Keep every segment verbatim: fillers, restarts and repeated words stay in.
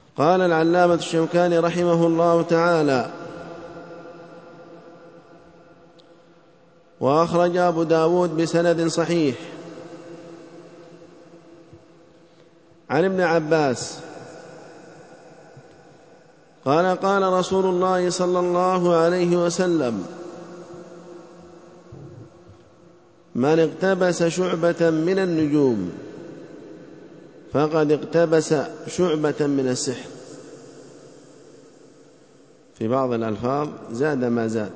قال العلامة الشوكاني رحمه الله تعالى: وأخرج أبو داود بسند صحيح عن ابن عباس قال: قال رسول الله صلى الله عليه وسلم: من اقتبس شعبة من النجوم فقد اقتبس شعبة من السحر. في بعض الألفاظ زاد ما زاد.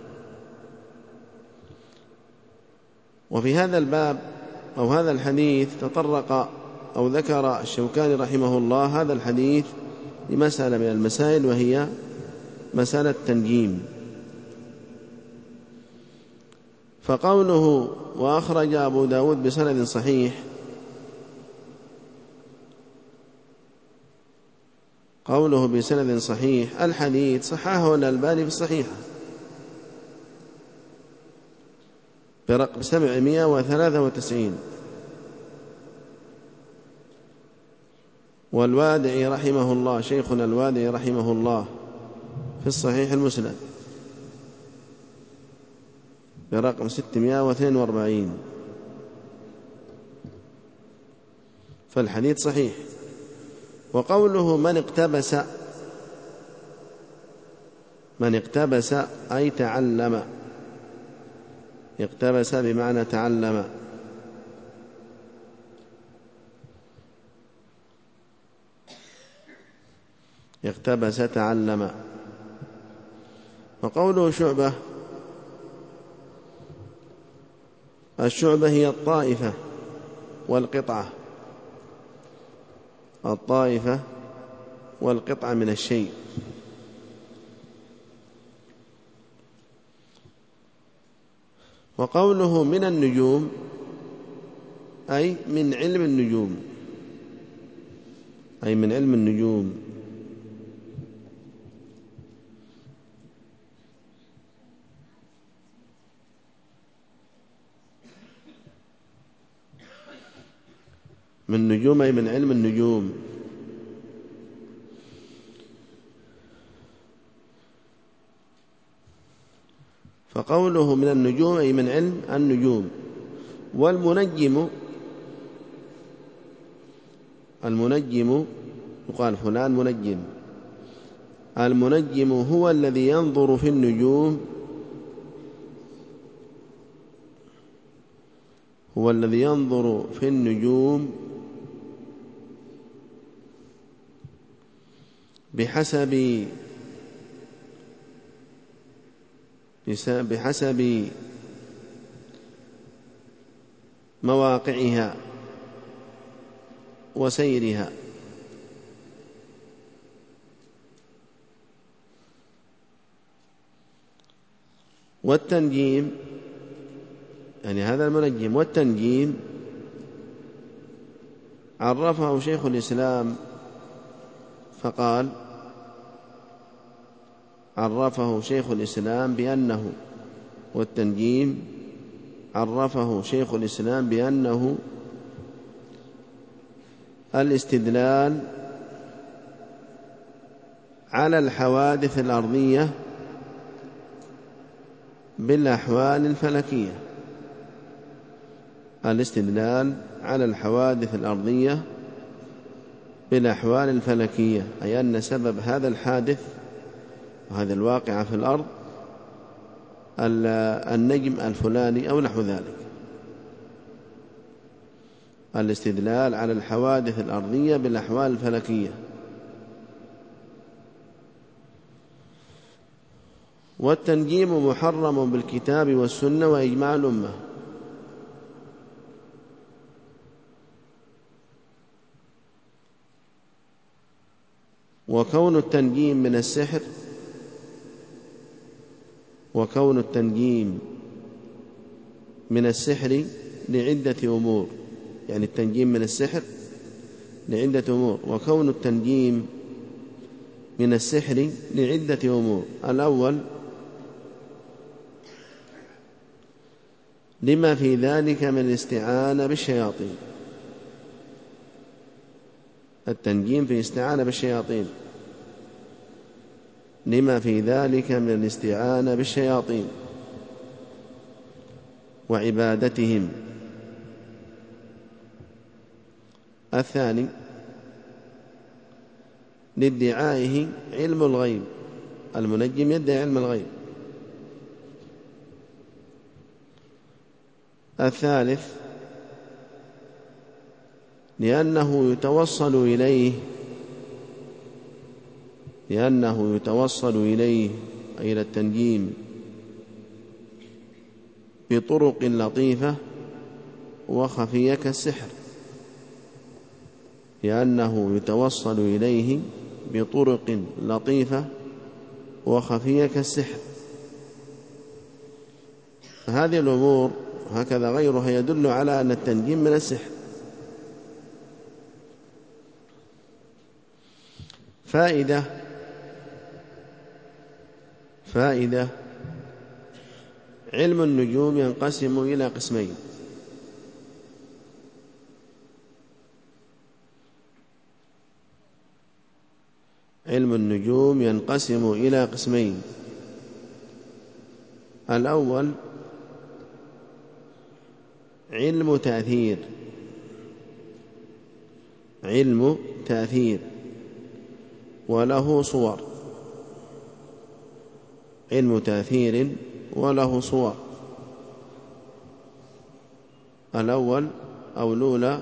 وفي هذا الباب أو هذا الحديث تطرق أو ذكر الشوكاني رحمه الله هذا الحديث لمسألة من المسائل، وهي مسألة التنجيم. فقوله وأخرج أبو داود بسند صحيح، قوله بسند صحيح الحديث صححه الألباني في الصحيحة برقم سبعمائة وثلاثة وتسعين، والوادعي رحمه الله شيخنا الوادعي رحمه الله في الصحيح المسند برقم ستمائة واثنين وأربعين. فالحديث صحيح. وقوله من اقتبس، من اقتبس أي تعلم، اقتبس بمعنى تعلم. اقتبس تعلم. وقوله شعبة، الشعبة هي الطائفة والقطعة، الطائفة والقطعة من الشيء. وقوله من النجوم أي من علم النجوم، أي من علم النجوم. من نجوم أي من علم النجوم. فقوله من النجوم أي من علم النجوم. والمنجم، المنجم يقال فلان منجم. المنجم هو الذي ينظر في النجوم، هو الذي ينظر في النجوم بحسب بحسب مواقعها وسيرها. والتنجيم يعني هذا المنجم. والتنجيم عرفه شيخ الإسلام فقال، عرفه شيخ الإسلام بأنه، والتنجيم عرفه شيخ الإسلام بأنه الاستدلال على الحوادث الأرضية بالأحوال الفلكية. الاستدلال على الحوادث الأرضية بالأحوال الفلكية، أي أن سبب هذا الحادث وهذا الواقع في الأرض النجم الفلاني أو نحو ذلك. الاستدلال على الحوادث الأرضية بالأحوال الفلكية. والتنجيم محرم بالكتاب والسنة وإجماع الأمة. وكون التنجيم من السحر، وكون التنجيم من السحر لعدة أمور، يعني التنجيم من السحر لعدة أمور. وكون التنجيم من السحر لعدة أمور: الأول لما في ذلك من الاستعانة بالشياطين، التنجيم في استعانة بالشياطين، لما في ذلك من الاستعانة بالشياطين وعبادتهم. الثاني لادعائه علم الغيب، المنجم يدعي علم الغيب. الثالث لأنه يتوصل إليه لأنه يتوصل إليه أي إلى التنجيم بطرق لطيفة وخفية كالسحر، لأنه يتوصل إليه بطرق لطيفة وخفية كالسحر. فهذه الأمور هكذا غيرها يدل على أن التنجيم من السحر. فائدة فائدة علم النجوم ينقسم إلى قسمين: علم النجوم ينقسم إلى قسمين الأول علم تأثير علم تأثير وله صور علم تأثير وله صور. الأول أو الأولى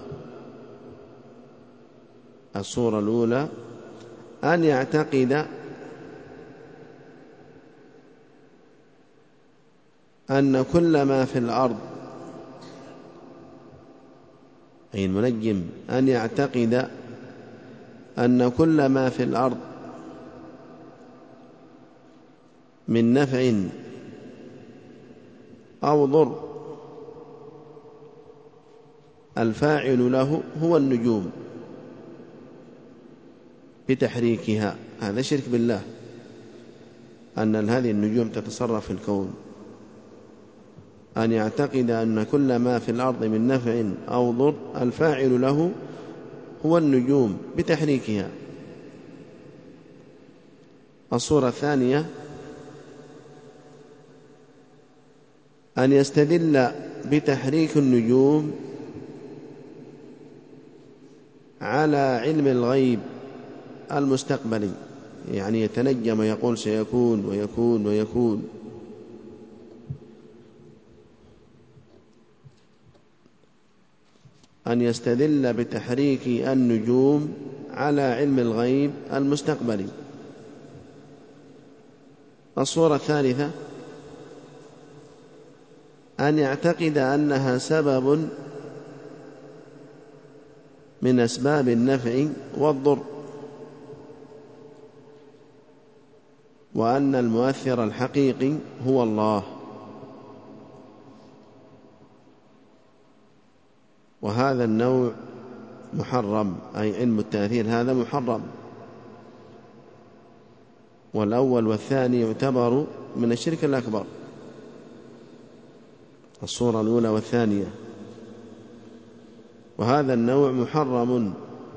الصورة الأولى أن يعتقد أن كل ما في الأرض، أي المنجم أن يعتقد أن كل ما في الأرض من نفع أو ضر الفاعل له هو النجوم بتحريكها. هذا شرك بالله، أن هذه النجوم تتصرف في الكون. أن يعتقد أن كل ما في الأرض من نفع أو ضر الفاعل له هو النجوم بتحريكها. الصورة الثانية أن يستدل بتحريك النجوم على علم الغيب المستقبلي، يعني يتنجم ويقول سيكون ويكون ويكون. أن يستدل بتحريك النجوم على علم الغيب المستقبلي. الصورة الثالثة أن يعتقد أنها سبب من أسباب النفع والضر، وأن المؤثر الحقيقي هو الله. وهذا النوع محرم، أي علم التأثير هذا محرم. والأول والثاني يعتبر من الشرك الأكبر، الصورة الأولى والثانية، وهذا النوع محرم.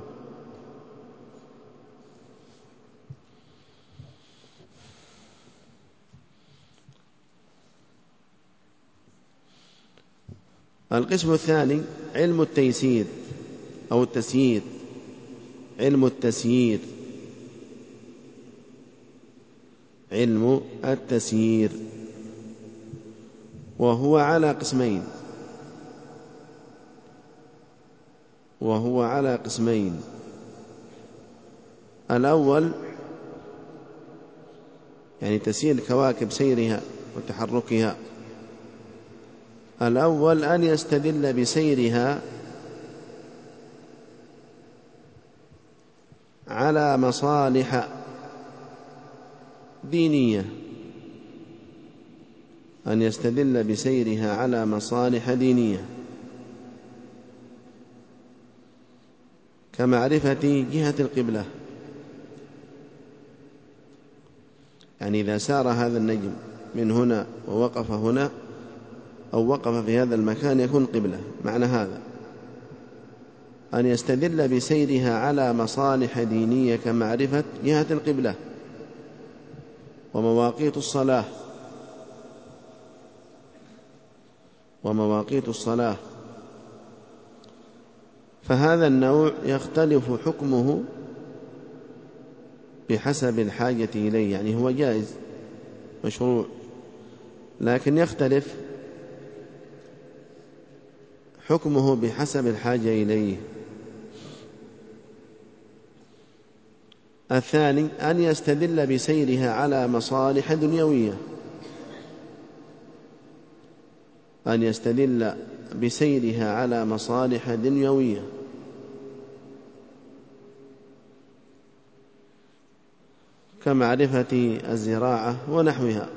القسم الثاني علم التيسير أو التسيير علم التسيير علم التسيير وهو على قسمين وهو على قسمين الأول يعني تسيير الكواكب سيرها وتحركها. الأول أن يستدل بسيرها على مصالح دينية أن يستدل بسيرها على مصالح دينية كمعرفة جهة القبلة. يعني إذا سار هذا النجم من هنا ووقف هنا أو وقف في هذا المكان يكون قبلة، معنى هذا. أن يستدل بسيرها على مصالح دينية كمعرفة جهة القبلة ومواقيت الصلاة ومواقيت الصلاة فهذا النوع يختلف حكمه بحسب الحاجة إليه، يعني هو جائز مشروع، لكن يختلف حكمه بحسب الحاجة إليه. الثاني أن يستدل بسيرها على مصالح دنيوية، أن يستدل بسيرها على مصالح دنيوية كمعرفة الزراعة ونحوها،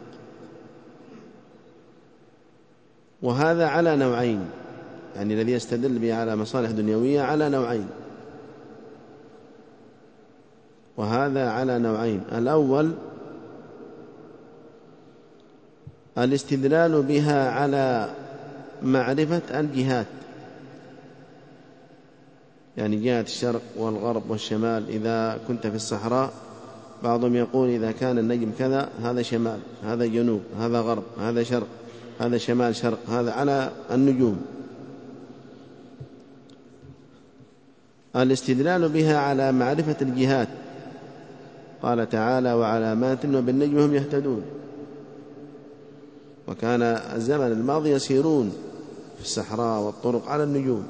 وهذا على نوعين، يعني الذي يستدل به على مصالح دنيوية على نوعين، وهذا على نوعين. الأول الاستدلال بها على معرفة الجهات، يعني جهة الشرق والغرب والشمال. إذا كنت في الصحراء بعضهم يقول إذا كان النجم كذا هذا شمال، هذا جنوب، هذا غرب، هذا شرق، هذا شمال شرق، هذا على النجوم. الاستدلال بها على معرفة الجهات، قال تعالى وعلامات وبالنجم هم يهتدون، وكان الزمن الماضي يسيرون في الصحراء والطرق على النجوم.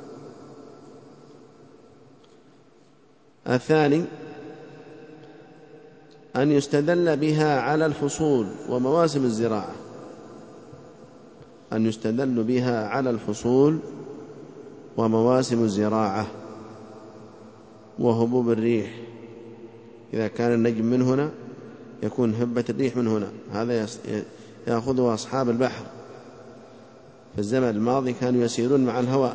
الثاني أن يستدل بها على الفصول ومواسم الزراعة، أن يستدل بها على الفصول ومواسم الزراعة وهبوب الريح. إذا كان النجم من هنا يكون هبة الريح من هنا، هذا يأخذه أصحاب البحر في الزمن الماضي، كانوا يسيرون مع الهواء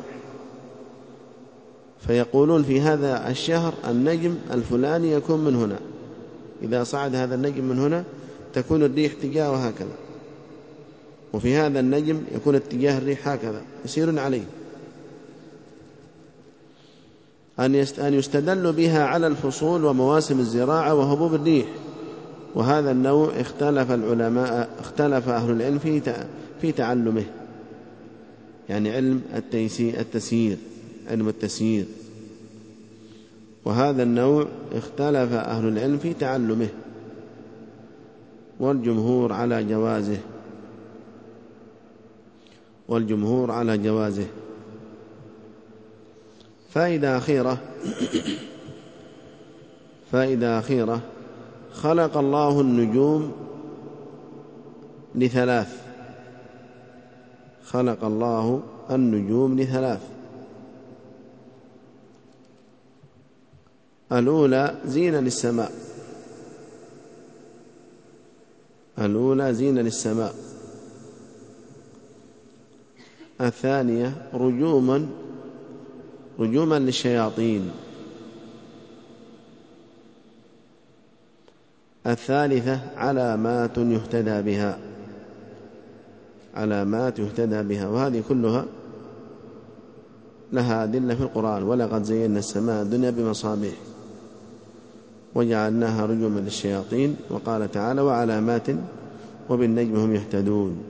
فيقولون في هذا الشهر النجم الفلاني يكون من هنا، إذا صعد هذا النجم من هنا تكون الريح تجاه هكذا، وفي هذا النجم يكون اتجاه الريح هكذا، يسيرون عليه. أن يستدل بها على الفصول ومواسم الزراعة وهبوب الريح، وهذا النوع اختلف العلماء اختلف أهل العلم في تعلمه، يعني علم التسيير، علم التسيير، وهذا النوع اختلف أهل العلم في تعلمه، والجمهور على جوازه والجمهور على جوازه. فائدة أخيرة فائدة أخيرة خلق الله النجوم لثلاث خلق الله النجوم لثلاث الأولى زينة للسماء الأولى زينة للسماء الثانية رجوما رجوما للشياطين، الثالثة علامات يهتدى بها علامات يهتدى بها وهذه كلها لها أدلة في القرآن. ولقد زينا السماء الدنيا بمصابيح وجعلناها رجوما للشياطين، وقال تعالى وعلامات وبالنجم هم يهتدون.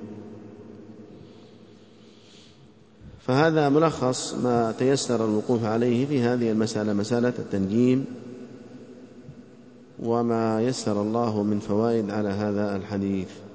فهذا ملخص ما تيسر الوقوف عليه في هذه المسألة، مسألة التنجيم، وما يسر الله من فوائد على هذا الحديث.